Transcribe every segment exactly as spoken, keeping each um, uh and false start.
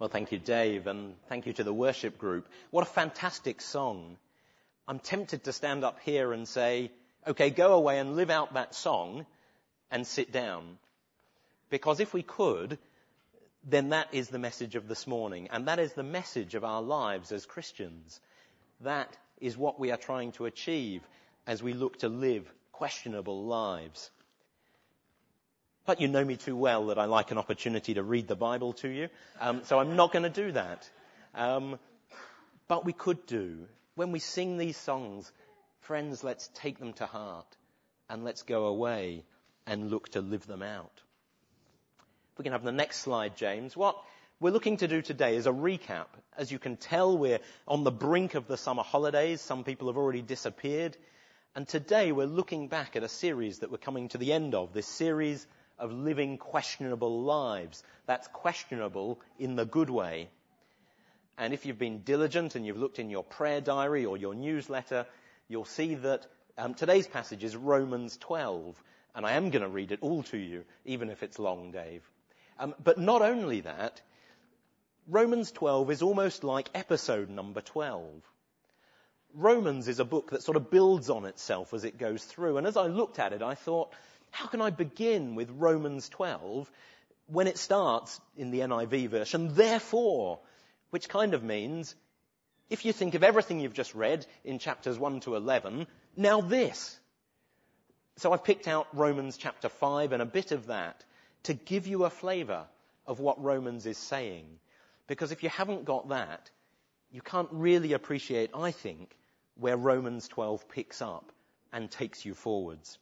Well, thank you, Dave, and thank you to the worship group. What a fantastic song. I'm tempted to stand up here and say, okay, go away and live out that song and sit down. Because if we could, then that is the message of this morning, and that is the message of our lives as Christians. That is what we are trying to achieve as we look to live questionable lives. But you know me too well that I like an opportunity to read the Bible to you, um, so I'm not going to do that. Um, but we could do. When we sing these songs, friends, let's take them to heart and let's go away and look to live them out. If we can have the next slide, James. What we're looking to do today is a recap. As you can tell, we're on the brink of the summer holidays. Some people have already disappeared. And today we're looking back at a series that we're coming to the end of, this series of living questionable lives. That's questionable in the good way. And if you've been diligent and you've looked in your prayer diary or your newsletter, you'll see that um, today's passage is Romans twelve. And I am going to read it all to you, even if it's long, Dave. Um, but not only that, Romans twelve is almost like episode number twelve. Romans is a book that sort of builds on itself as it goes through. And as I looked at it, I thought, how can I begin with Romans twelve when it starts in the N I V version, therefore, which kind of means, if you think of everything you've just read in chapters one to eleven, now this. So I've picked out Romans chapter five and a bit of that to give you a flavour of what Romans is saying. Because if you haven't got that, you can't really appreciate, I think, where Romans twelve picks up and takes you forwards.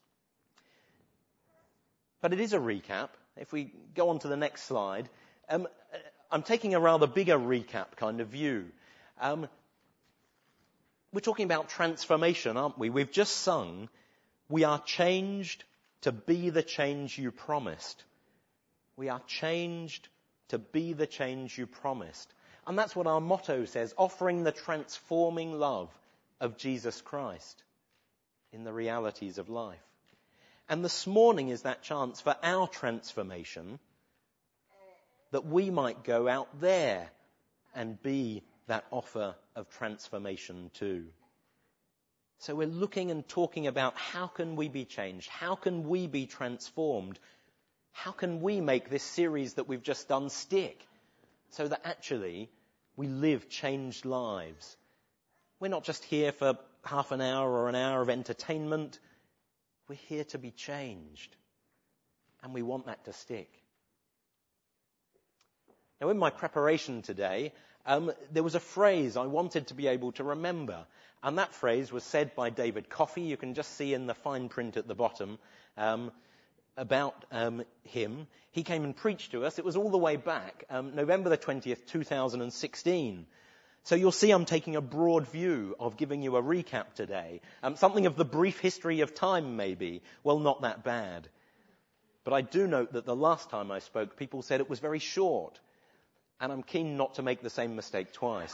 But it is a recap. If we go on to the next slide, um, I'm taking a rather bigger recap kind of view. Um, we're talking about transformation, aren't we? We've just sung, we are changed to be the change you promised. We are changed to be the change you promised. And that's what our motto says, offering the transforming love of Jesus Christ in the realities of life. And this morning is that chance for our transformation, that we might go out there and be that offer of transformation too. So we're looking and talking about how can we be changed? How can we be transformed? How can we make this series that we've just done stick so that actually we live changed lives? We're not just here for half an hour or an hour of entertainment. We're here to be changed. And we want that to stick. Now, in my preparation today, um, there was a phrase I wanted to be able to remember. And that phrase was said by David Coffey. You can just see in the fine print at the bottom um, about um, him. He came and preached to us. It was all the way back, um, November the twentieth, two thousand sixteen. So you'll see I'm taking a broad view of giving you a recap today. Um, something of the brief history of time, maybe. Well, not that bad. But I do note that the last time I spoke, people said it was very short. And I'm keen not to make the same mistake twice.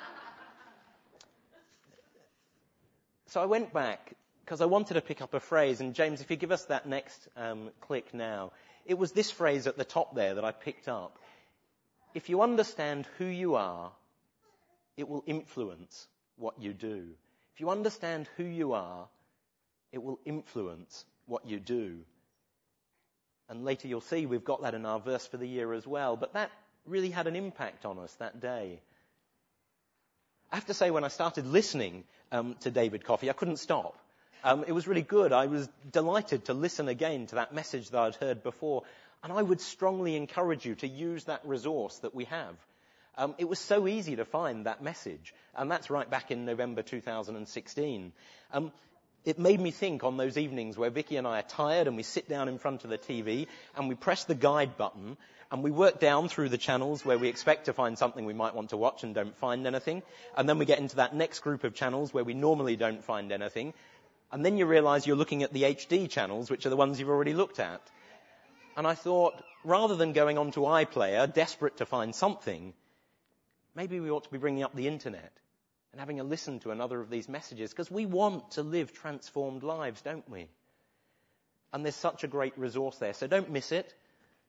So I went back because I wanted to pick up a phrase. And James, if you give us that next um, click now. It was this phrase at the top there that I picked up. If you understand who you are, it will influence what you do. If you understand who you are, it will influence what you do. And later you'll see we've got that in our verse for the year as well. But that really had an impact on us that day. I have to say, when I started listening um, to David Coffey, I couldn't stop. Um, it was really good. I was delighted to listen again to that message that I'd heard before. And I would strongly encourage you to use that resource that we have. Um, it was so easy to find that message. And that's right back in November two thousand sixteen. Um, it made me think on those evenings where Vicky and I are tired and we sit down in front of the T V and we press the guide button and we work down through the channels where we expect to find something we might want to watch and don't find anything. And then we get into that next group of channels where we normally don't find anything. And then you realize you're looking at the H D channels, which are the ones you've already looked at. And I thought, rather than going on to iPlayer, desperate to find something, maybe we ought to be bringing up the internet and having a listen to another of these messages, because we want to live transformed lives, don't we? And there's such a great resource there. So don't miss it.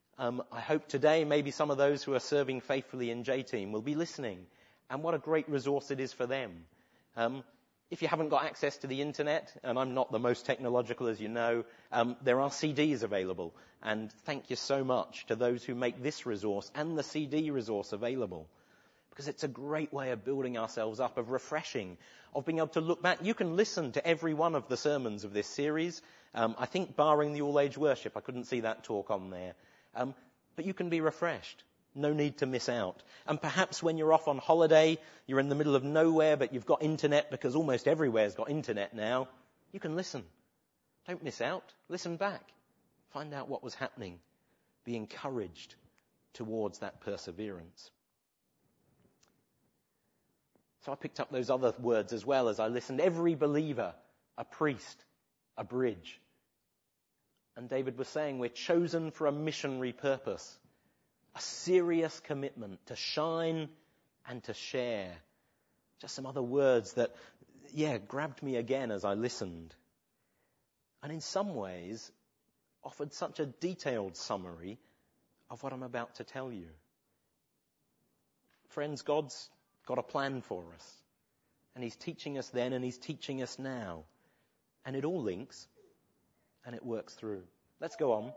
Um, I hope today maybe some of those who are serving faithfully in J-Team will be listening. And what a great resource it is for them. Um, if you haven't got access to the internet, and I'm not the most technological as you know, um, there are C Ds available. And thank you so much to those who make this resource and the C D resource available. Because it's a great way of building ourselves up, of refreshing, of being able to look back. You can listen to every one of the sermons of this series. Um, I think barring the all-age worship, I couldn't see that talk on there. Um, but you can be refreshed. No need to miss out. And perhaps when you're off on holiday, you're in the middle of nowhere, but you've got internet because almost everywhere's got internet now. You can listen. Don't miss out. Listen back. Find out what was happening. Be encouraged towards that perseverance. So I picked up those other words as well as I listened. Every believer, a priest, a bridge. And David was saying we're chosen for a missionary purpose. A serious commitment to shine and to share. Just some other words that, yeah, grabbed me again as I listened. And in some ways, offered such a detailed summary of what I'm about to tell you. Friends, God's got a plan for us. And he's teaching us then and he's teaching us now. And it all links and it works through. Let's go on.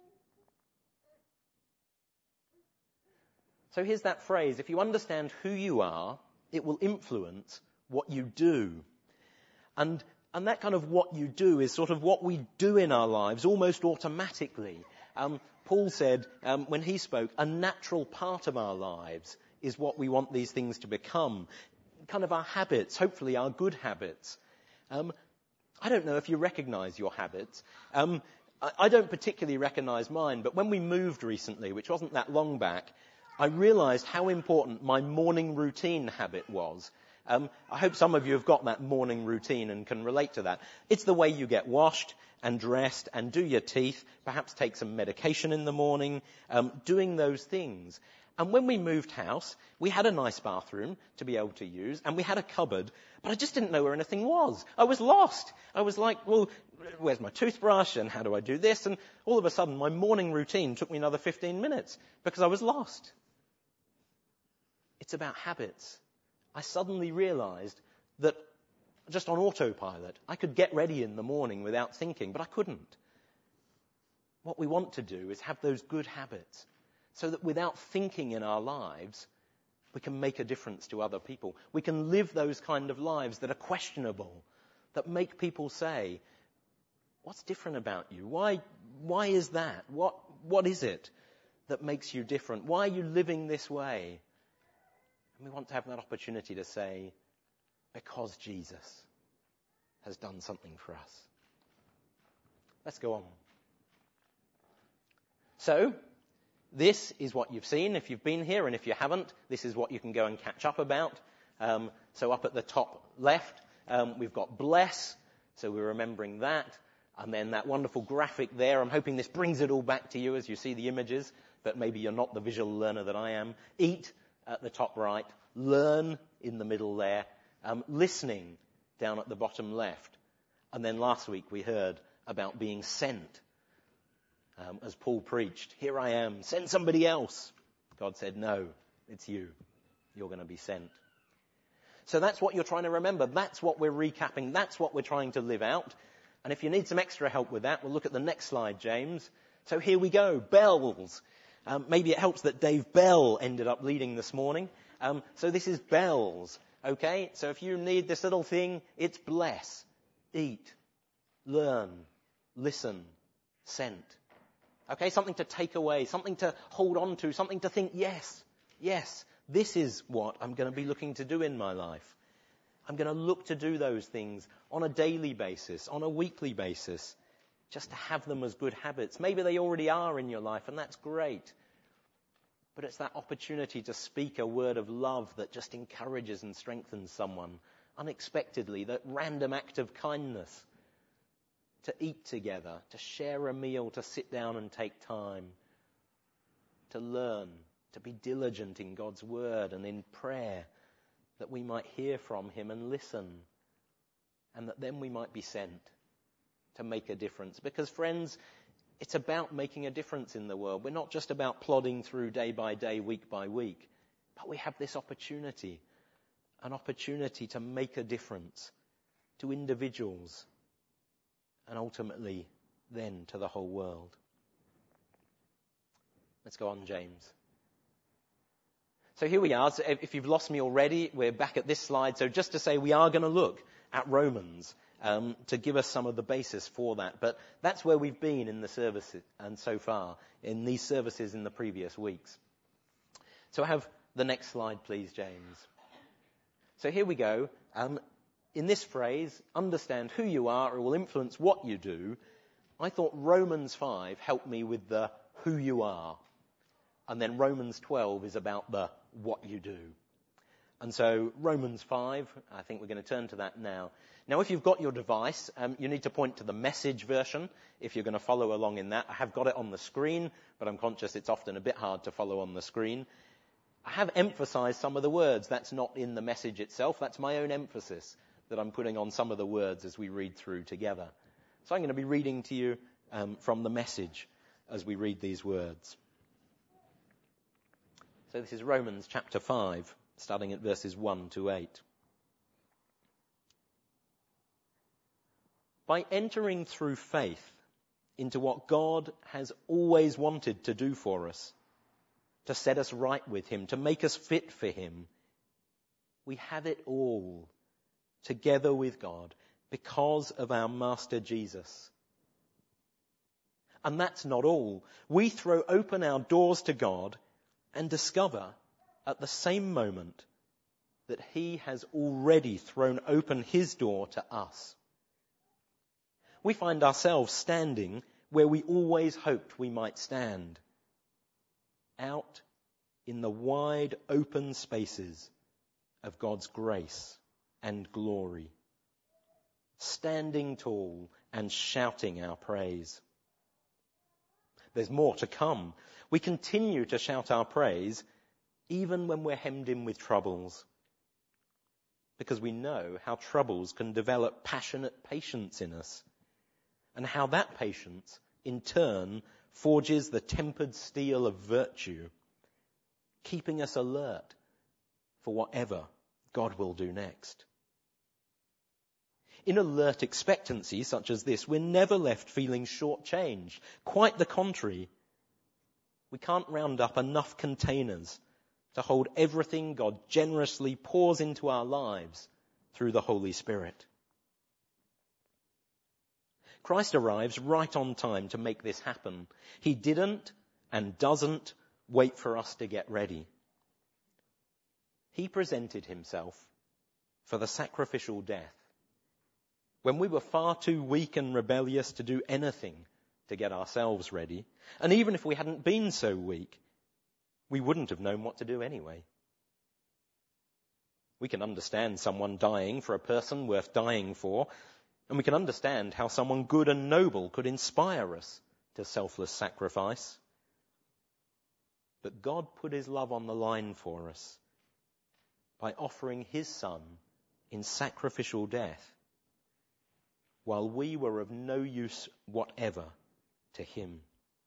So here's that phrase. If you understand who you are, it will influence what you do. And, and that kind of what you do is sort of what we do in our lives almost automatically. Um, Paul said um, when he spoke, a natural part of our lives is what we want these things to become. Kind of our habits, hopefully our good habits. Um, I don't know if you recognize your habits. Um, I, I don't particularly recognize mine, but when we moved recently, which wasn't that long back, I realized how important my morning routine habit was. Um, I hope some of you have got that morning routine and can relate to that. It's the way you get washed and dressed and do your teeth, perhaps take some medication in the morning, um, doing those things. And when we moved house, we had a nice bathroom to be able to use, and we had a cupboard, but I just didn't know where anything was. I was lost. I was like, well, where's my toothbrush, and how do I do this? And all of a sudden, my morning routine took me another fifteen minutes because I was lost. It's about habits. I suddenly realized that just on autopilot, I could get ready in the morning without thinking, but I couldn't. What we want to do is have those good habits so that without thinking in our lives, we can make a difference to other people. We can live those kind of lives that are questionable, that make people say, what's different about you? Why, why is that? What, what is it that makes you different? Why are you living this way? And we want to have that opportunity to say, because Jesus has done something for us. Let's go on. So, this is what you've seen if you've been here, and if you haven't, this is what you can go and catch up about. Um, so up at the top left, um, we've got bless, so we're remembering that. And then that wonderful graphic there, I'm hoping this brings it all back to you as you see the images, but maybe you're not the visual learner that I am. Eat at the top right, learn in the middle there, um, listening down at the bottom left. And then last week we heard about being sent. Um, as Paul preached, here I am, send somebody else. God said, no, it's you. You're going to be sent. So that's what you're trying to remember. That's what we're recapping. That's what we're trying to live out. And if you need some extra help with that, we'll look at the next slide, James. So here we go, bells. Um, maybe it helps that Dave Bell ended up leading this morning. Um, so this is bells, okay? So if you need this little thing, it's bless, eat, learn, listen, sent. Okay, something to take away, something to hold on to, something to think, yes, yes, this is what I'm going to be looking to do in my life. I'm going to look to do those things on a daily basis, on a weekly basis, just to have them as good habits. Maybe they already are in your life, and that's great. But it's that opportunity to speak a word of love that just encourages and strengthens someone unexpectedly, that random act of kindness. To eat together, to share a meal, to sit down and take time, to learn, to be diligent in God's word and in prayer, that we might hear from him and listen, and that then we might be sent to make a difference. Because friends, It's about making a difference in the world. We're not just about plodding through day by day, week by week, but we have this opportunity, an opportunity to make a difference to individuals and ultimately then to the whole world. Let's go on, James. So here we are. So if you've lost me already, we're back at this slide. So just to say, we are going to look at Romans um, to give us some of the basis for that. But that's where we've been in the services and so far in these services in the previous weeks. So have the next slide, please, James. So here we go. Um, in this phrase, understand who you are, it will influence what you do. I thought Romans five helped me with the who you are. And then Romans twelve is about the what you do. And so Romans five, I think we're going to turn to that now. Now, if you've got your device, um, you need to point to the Message version if you're going to follow along in that. I have got it on the screen, but I'm conscious it's often a bit hard to follow on the screen. I have emphasized some of the words. That's not in the Message itself. That's my own emphasis that I'm putting on some of the words as we read through together. So I'm going to be reading to you um, from the Message as we read these words. So this is Romans chapter five, starting at verses one to eight. By entering through faith into what God has always wanted to do for us, to set us right with him, to make us fit for him, we have it all together with God because of our Master Jesus. And that's not all. We throw open our doors to God and discover at the same moment that he has already thrown open his door to us. We find ourselves standing where we always hoped we might stand, out in the wide open spaces of God's grace and glory, standing tall and shouting our praise. There's more to come. We continue to shout our praise even when we're hemmed in with troubles, because we know how troubles can develop passionate patience in us, and how that patience in turn forges the tempered steel of virtue, keeping us alert for whatever God will do next. In alert expectancy such as this, we're never left feeling shortchanged. Quite the contrary. We can't round up enough containers to hold everything God generously pours into our lives through the Holy Spirit. Christ arrives right on time to make this happen. He didn't and doesn't wait for us to get ready. He presented himself for the sacrificial death when we were far too weak and rebellious to do anything to get ourselves ready. And even if we hadn't been so weak, we wouldn't have known what to do anyway. We can understand someone dying for a person worth dying for, and we can understand how someone good and noble could inspire us to selfless sacrifice. But God put his love on the line for us by offering his Son in sacrificial death, while we were of no use whatever to him.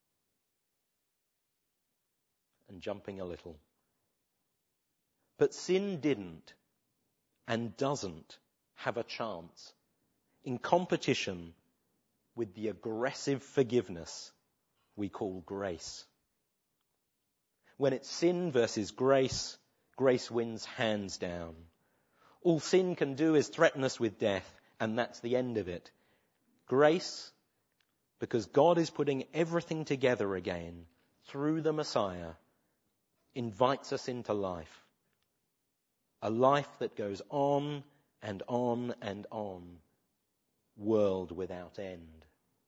And jumping a little. But sin didn't and doesn't have a chance in competition with the aggressive forgiveness we call grace. When it's sin versus grace, grace wins hands down. All sin can do is threaten us with death, and that's the end of it. Grace, because God is putting everything together again through the Messiah, invites us into life. A life that goes on and on and on, world without end.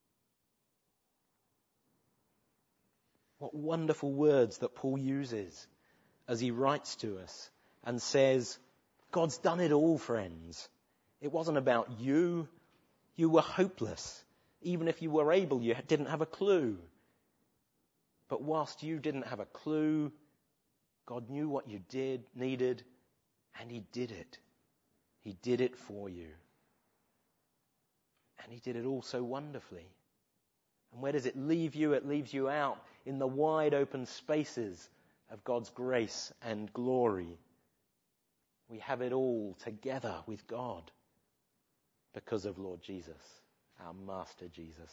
What wonderful words that Paul uses as he writes to us and says, God's done it all, friends. It wasn't about you. You were hopeless. Even if you were able, you didn't have a clue. But whilst you didn't have a clue, God knew what you did, needed, and he did it. He did it for you. And he did it all so wonderfully. And where does it leave you? It leaves you out in the wide open spaces of God's grace and glory. We have it all together with God because of Lord Jesus, our Master Jesus.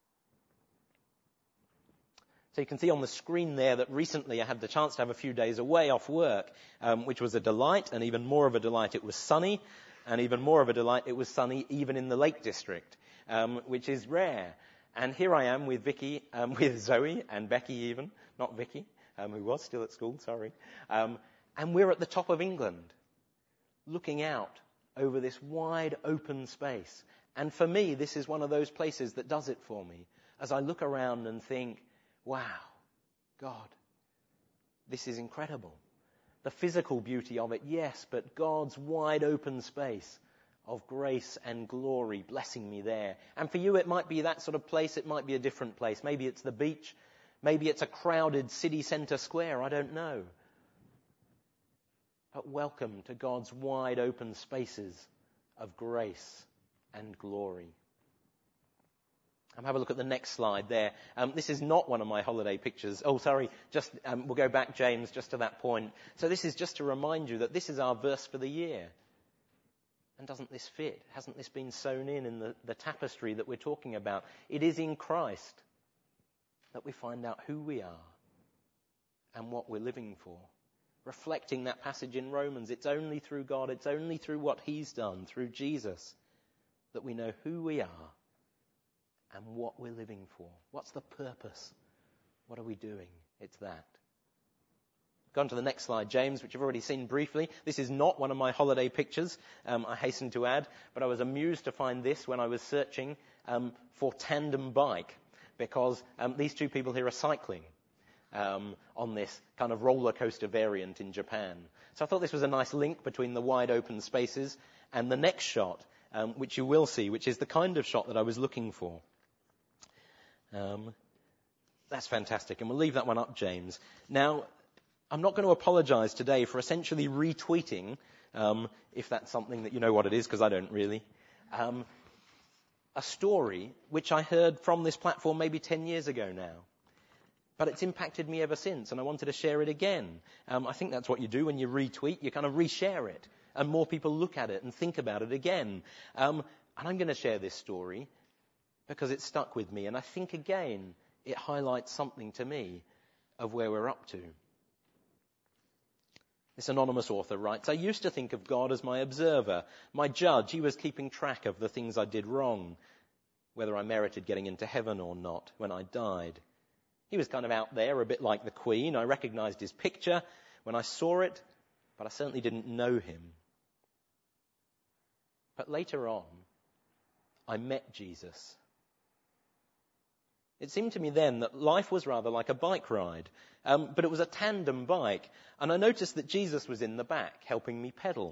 So you can see on the screen there that recently I had the chance to have a few days away off work, um, which was a delight, and even more of a delight it was sunny, and even more of a delight it was sunny even in the Lake District, um, which is rare. And here I am with Vicky, um, with Zoe and Becky even, not Vicky, um, who was still at school, sorry. Um, and we're at the top of England, looking out over this wide open space. And for me, this is one of those places that does it for me. As I look around and think, wow, God, this is incredible. The physical beauty of it, yes, but God's wide open space of grace and glory blessing me there. And for you, it might be that sort of place. It might be a different place. Maybe it's the beach. Maybe it's a crowded city centre square. I don't know. But welcome to God's wide open spaces of grace and glory. Um, have a look at the next slide there. Um, this is not one of my holiday pictures. Oh, sorry. Just um, we'll go back, James, just to that point. So this is just to remind you that this is our verse for the year. And doesn't this fit? Hasn't this been sewn in in the, the tapestry that we're talking about? It is in Christ that we find out who we are and what we're living for. Reflecting that passage in Romans, it's only through God, it's only through what He's done, through Jesus, that we know who we are and what we're living for. What's the purpose? What are we doing? It's that. Go on to the next slide, James, which you've already seen briefly. This is not one of my holiday pictures, um, I hasten to add, but I was amused to find this when I was searching um, for tandem bike, because um, these two people here are cycling um, on this kind of roller coaster variant in Japan. So I thought this was a nice link between the wide open spaces and the next shot, um, which you will see, which is the kind of shot that I was looking for. Um, that's fantastic, and we'll leave that one up, James. Now, I'm not going to apologize today for essentially retweeting, um, if that's something that you know what it is, because I don't really, um, a story which I heard from this platform maybe ten years ago now. But it's impacted me ever since, and I wanted to share it again. Um, I think that's what you do when you retweet. You kind of reshare it, and more people look at it and think about it again. Um, and I'm going to share this story because it stuck with me, and I think, again, it highlights something to me of where we're up to. This anonymous author writes, I used to think of God as my observer, my judge. He was keeping track of the things I did wrong, whether I merited getting into heaven or not when I died. He was kind of out there, a bit like the Queen. I recognized his picture when I saw it, but I certainly didn't know him. But later on, I met Jesus. It seemed to me then that life was rather like a bike ride, um, but it was a tandem bike, and I noticed that Jesus was in the back, helping me pedal.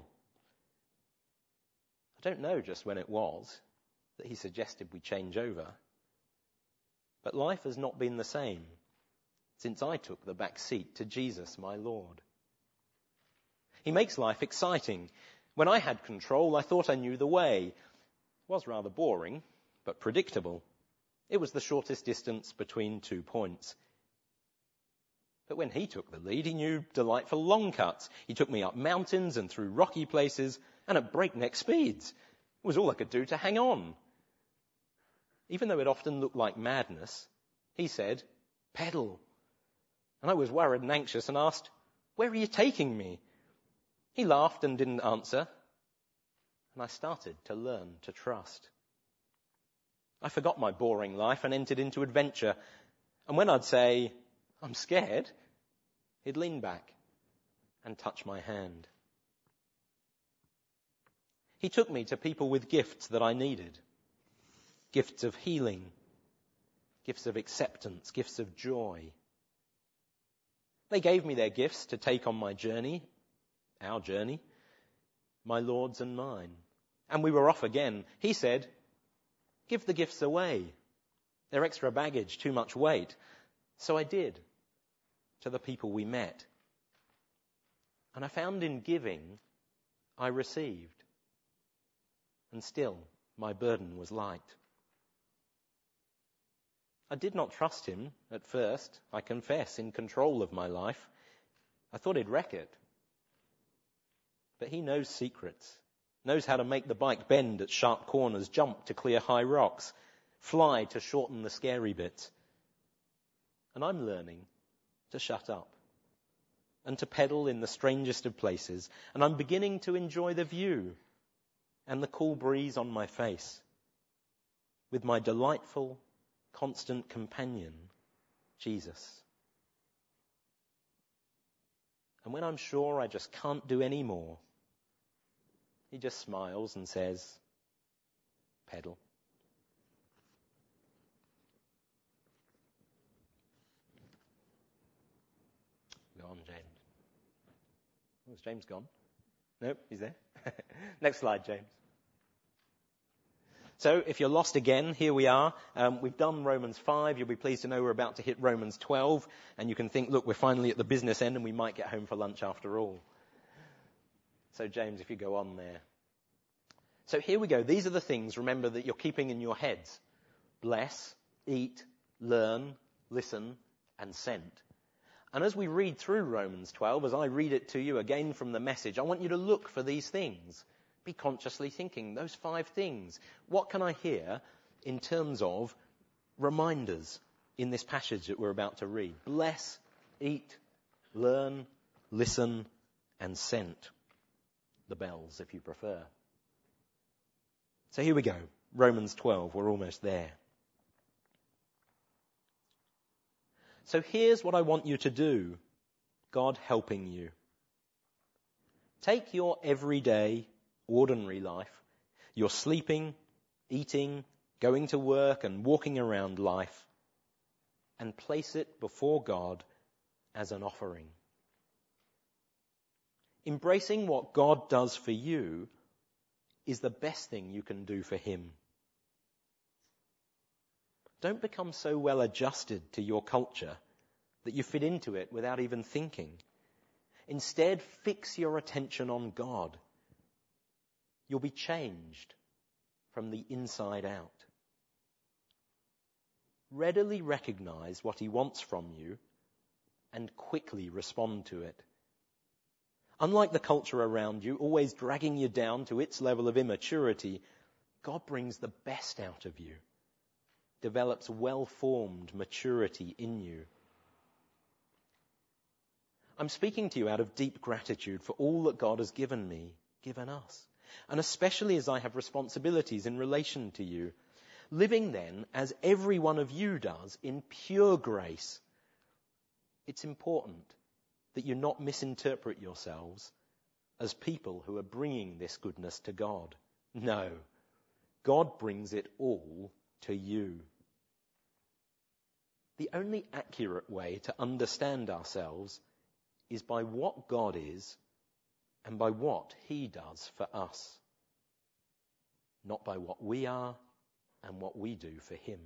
I don't know just when it was that he suggested we change over, but life has not been the same since I took the back seat to Jesus, my Lord. He makes life exciting. When I had control, I thought I knew the way. It was rather boring, but predictable. It was the shortest distance between two points. But when he took the lead, he knew delightful long cuts. He took me up mountains and through rocky places and at breakneck speeds. It was all I could do to hang on. Even though it often looked like madness, he said, pedal. And I was worried and anxious and asked, where are you taking me? He laughed and didn't answer. And I started to learn to trust. I forgot my boring life and entered into adventure. And when I'd say, I'm scared, he'd lean back and touch my hand. He took me to people with gifts that I needed. Gifts of healing, gifts of acceptance, gifts of joy. They gave me their gifts to take on my journey, our journey, my Lord's and mine. And we were off again. He said, give the gifts away. They're extra baggage, too much weight. So I did, to the people we met. And I found in giving, I received. And still, my burden was light. I did not trust him at first, I confess, in control of my life. I thought he'd wreck it. But he knows secrets, knows how to make the bike bend at sharp corners, jump to clear high rocks, fly to shorten the scary bits. And I'm learning to shut up and to pedal in the strangest of places. And I'm beginning to enjoy the view and the cool breeze on my face with my delightful, constant companion, Jesus. And when I'm sure I just can't do any more, he just smiles and says, pedal. Go on, James. Oh, is James gone? Nope, he's there. Next slide, James. So if you're lost again, here we are. Um, we've done Romans five. You'll be pleased to know we're about to hit Romans twelve. And you can think, look, we're finally at the business end and we might get home for lunch after all. So James, if you go on there. So here we go. These are the things, remember, that you're keeping in your heads. Bless, eat, learn, listen, and sent. And as we read through Romans twelve, as I read it to you again from the Message, I want you to look for these things. Be consciously thinking, those five things. What can I hear in terms of reminders in this passage that we're about to read? Bless, eat, learn, listen, and sent. The bells, if you prefer. So here we go. Romans twelve, we're almost there. So here's what I want you to do, God helping you. Take your everyday, ordinary life, your sleeping, eating, going to work and walking around life, and place it before God as an offering. Embracing what God does for you is the best thing you can do for him. Don't become so well adjusted to your culture that you fit into it without even thinking. Instead, fix your attention on God. You'll be changed from the inside out. Readily recognize what he wants from you and quickly respond to it. Unlike the culture around you, always dragging you down to its level of immaturity, God brings the best out of you, develops well-formed maturity in you. I'm speaking to you out of deep gratitude for all that God has given me, given us, and especially as I have responsibilities in relation to you. Living then, as every one of you does, in pure grace, it's important that you not misinterpret yourselves as people who are bringing this goodness to God. No, God brings it all to you. The only accurate way to understand ourselves is by what God is and by what he does for us, not by what we are and what we do for him.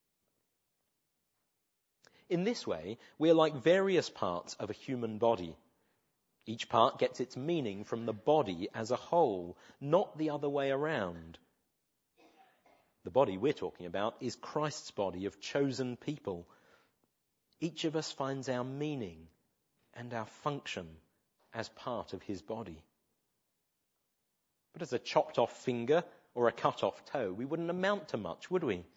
In this way, we are like various parts of a human body. Each part gets its meaning from the body as a whole, not the other way around. The body we're talking about is Christ's body of chosen people. Each of us finds our meaning and our function as part of his body. But as a chopped off finger or a cut off toe, we wouldn't amount to much, would we?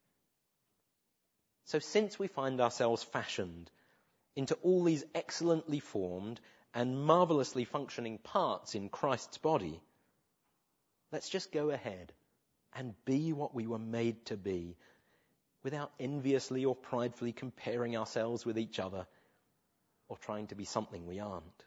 So since we find ourselves fashioned into all these excellently formed and marvelously functioning parts in Christ's body, let's just go ahead and be what we were made to be, without enviously or pridefully comparing ourselves with each other or trying to be something we aren't.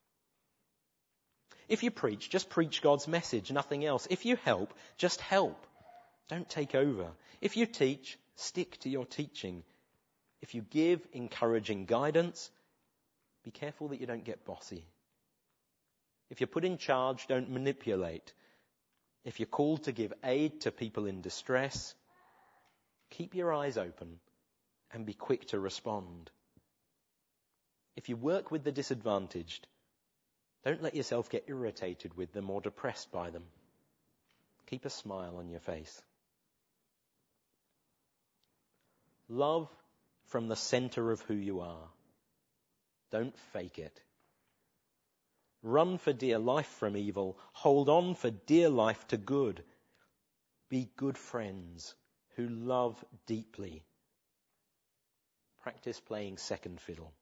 If you preach, just preach God's message, nothing else. If you help, just help. Don't take over. If you teach, stick to your teaching. If you give encouraging guidance, be careful that you don't get bossy. If you're put in charge, don't manipulate. If you're called to give aid to people in distress, keep your eyes open and be quick to respond. If you work with the disadvantaged, don't let yourself get irritated with them or depressed by them. Keep a smile on your face. Love from the center of who you are. Don't fake it. Run for dear life from evil. Hold on for dear life to good. Be good friends who love deeply. Practice playing second fiddle.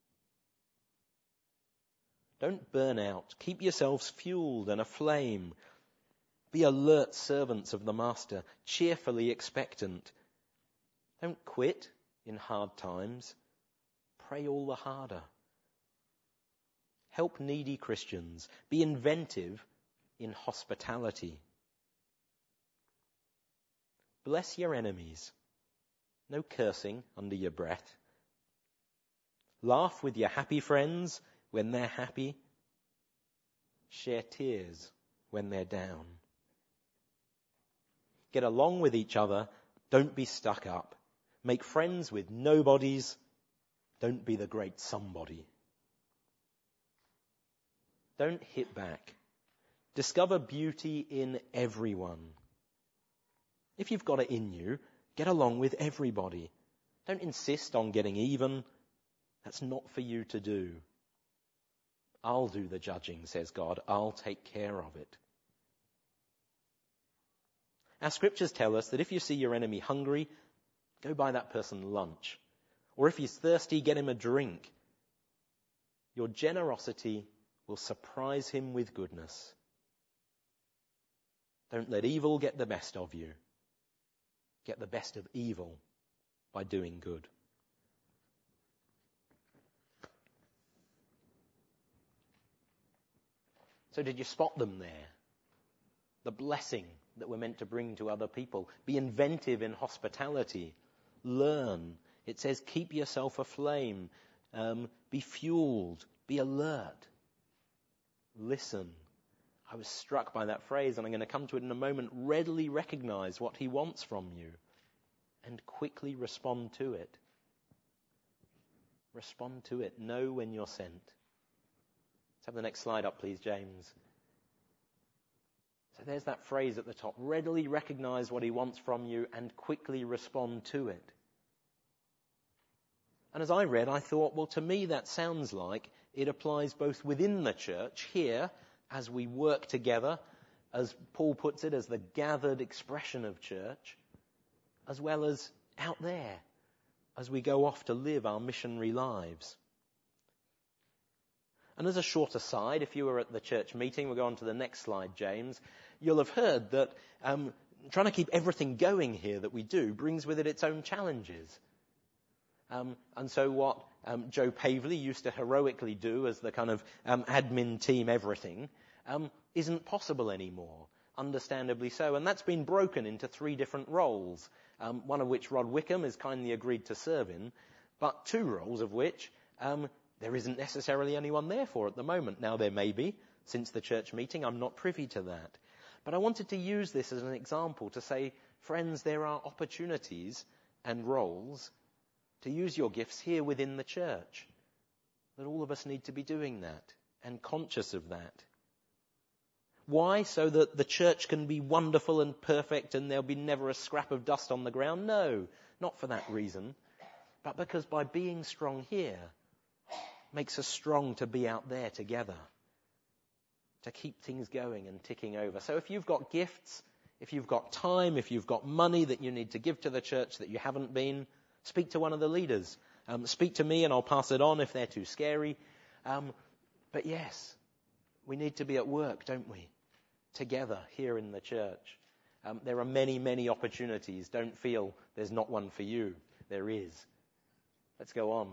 Don't burn out. Keep yourselves fueled and aflame. Be alert servants of the Master, cheerfully expectant. Don't quit in hard times. Pray all the harder. Help needy Christians. Be inventive in hospitality. Bless your enemies. No cursing under your breath. Laugh with your happy friends when they're happy. Share tears when they're down. Get along with each other. Don't be stuck up. Make friends with nobodies. Don't be the great somebody. Don't hit back. Discover beauty in everyone. If you've got it in you, get along with everybody. Don't insist on getting even. That's not for you to do. I'll do the judging, says God. I'll take care of it. Our scriptures tell us that if you see your enemy hungry, go buy that person lunch. Or if he's thirsty, get him a drink. Your generosity will surprise him with goodness. Don't let evil get the best of you. Get the best of evil by doing good. So did you spot them there? The blessing that we're meant to bring to other people. Be inventive in hospitality. Learn. It says keep yourself aflame. Um, be fueled. Be alert. Listen. I was struck by that phrase, and I'm going to come to it in a moment. Readily recognize what he wants from you and quickly respond to it. Respond to it. Know when you're sent. Let's have the next slide up, please, James. So there's that phrase at the top. Readily recognize what he wants from you and quickly respond to it. And as I read, I thought, well, to me that sounds like it applies both within the church here, as we work together, as Paul puts it, as the gathered expression of church, as well as out there, as we go off to live our missionary lives. And as a short aside, if you were at the church meeting, we'll go on to the next slide, James, you'll have heard that um, trying to keep everything going here that we do brings with it its own challenges. Um, and so what um, Joe Pavley used to heroically do as the kind of um, admin team everything um, isn't possible anymore, understandably so. And that's been broken into three different roles, um, one of which Rod Wickham has kindly agreed to serve in, but two roles of which um, there isn't necessarily anyone there for at the moment. Now there may be, since the church meeting, I'm not privy to that. But I wanted to use this as an example to say, friends, there are opportunities and roles to use your gifts here within the church. That all of us need to be doing that and conscious of that. Why? So that the church can be wonderful and perfect and there'll be never a scrap of dust on the ground? No, not for that reason. But because by being strong here makes us strong to be out there together, to keep things going and ticking over. So if you've got gifts, if you've got time, if you've got money that you need to give to the church that you haven't been, speak to one of the leaders. Um, speak to me and I'll pass it on if they're too scary. Um, but yes, we need to be at work, don't we? Together here in the church. Um, there are many, many opportunities. Don't feel there's not one for you. There is. Let's go on.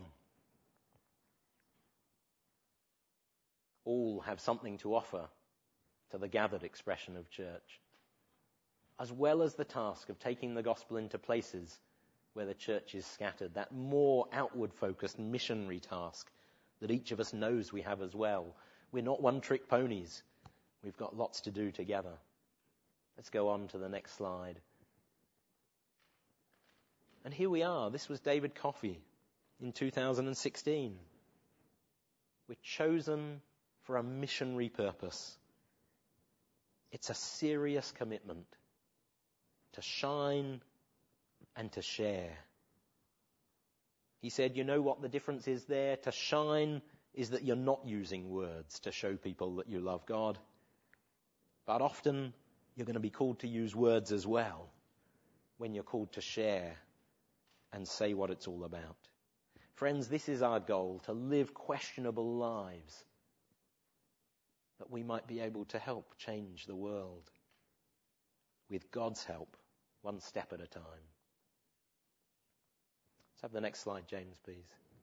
All have something to offer to the gathered expression of church, as well as the task of taking the gospel into places where the church is scattered, that more outward-focused missionary task that each of us knows we have as well. We're not one-trick ponies. We've got lots to do together. Let's go on to the next slide. And here we are. This was David Coffey in two thousand sixteen. We're chosen for a missionary purpose. It's a serious commitment to shine and to share. He said, you know what the difference is there? To shine is that you're not using words to show people that you love God. But often you're going to be called to use words as well when you're called to share and say what it's all about. Friends, this is our goal, to live questionable lives, that we might be able to help change the world with God's help, one step at a time. Let's have the next slide, James, please.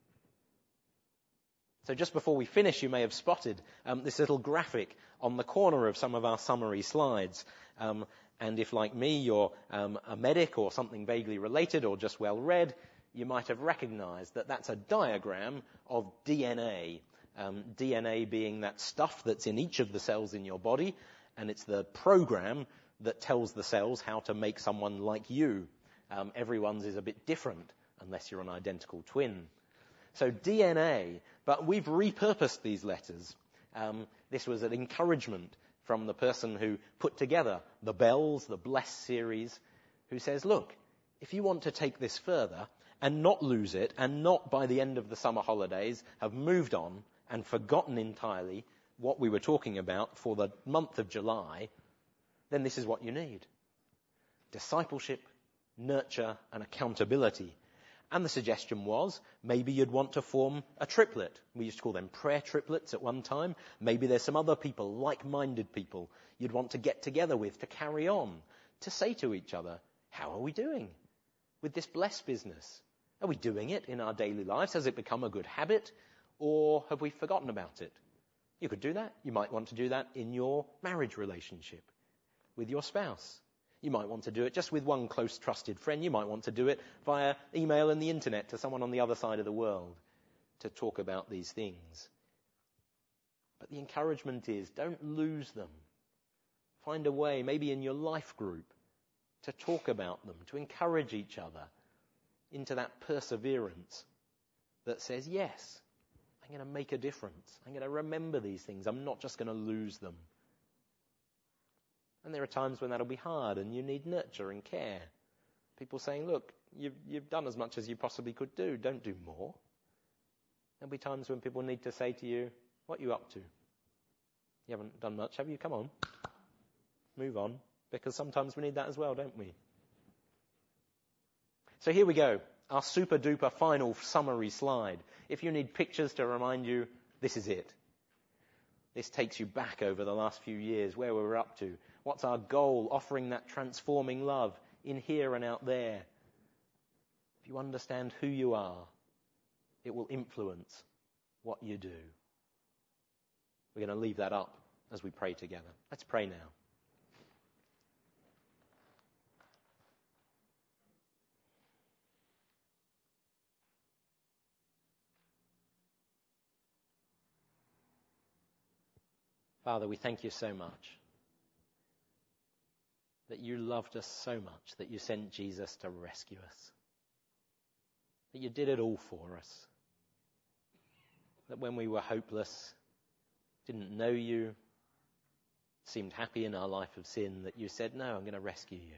So just before we finish, you may have spotted um, this little graphic on the corner of some of our summary slides. Um, and if, like me, you're um, a medic or something vaguely related or just well read, you might have recognized that that's a diagram of D N A. Um, D N A being that stuff that's in each of the cells in your body, and it's the program that tells the cells how to make someone like you. Um, everyone's is a bit different, unless you're an identical twin. So D N A, but we've repurposed these letters. Um, this was an encouragement from the person who put together the Bells, the Bless series, who says, look, if you want to take this further and not lose it, and not by the end of the summer holidays have moved on and forgotten entirely what we were talking about for the month of July, then this is what you need. Discipleship, nurture, and accountability. And the suggestion was, maybe you'd want to form a triplet. We used to call them prayer triplets at one time. Maybe there's some other people, like-minded people, you'd want to get together with to carry on, to say to each other, how are we doing with this Bless business? Are we doing it in our daily lives? Has it become a good habit? Or have we forgotten about it? You could do that. You might want to do that in your marriage relationship with your spouse. You might want to do it just with one close trusted friend. You might want to do it via email and the internet to someone on the other side of the world to talk about these things. But the encouragement is, don't lose them. Find a way, maybe in your life group, to talk about them, to encourage each other into that perseverance that says, yes, I'm going to make a difference. I'm going to remember these things. I'm not just going to lose them. And there are times when that'll be hard and you need nurture and care. People saying, look, you've, you've done as much as you possibly could do. Don't do more. There'll be times when people need to say to you, what are you up to? You haven't done much, have you? Come on. Move on. Because sometimes we need that as well, don't we? So here we go. Our super duper final summary slide. If you need pictures to remind you, this is it. This takes you back over the last few years, where we were up to. What's our goal? Offering that transforming love in here and out there. If you understand who you are, it will influence what you do. We're going to leave that up as we pray together. Let's pray now. Father, we thank you so much that you loved us so much that you sent Jesus to rescue us. That you did it all for us. That when we were hopeless, didn't know you, seemed happy in our life of sin, that you said, no, I'm going to rescue you.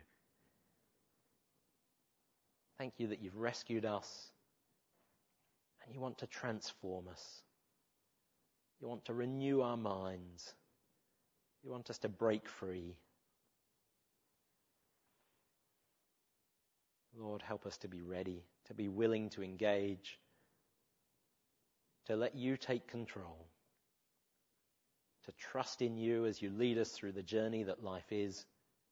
Thank you that you've rescued us and you want to transform us. You want to renew our minds. You want us to break free. Lord, help us to be ready, to be willing to engage, to let you take control, to trust in you as you lead us through the journey that life is,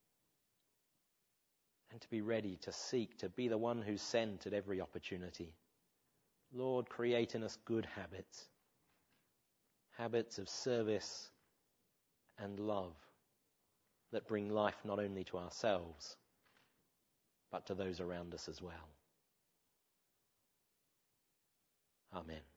and to be ready to seek to be the one who's sent at every opportunity. Lord, create in us good habits, habits of service and love that bring life not only to ourselves, but to those around us as well. Amen.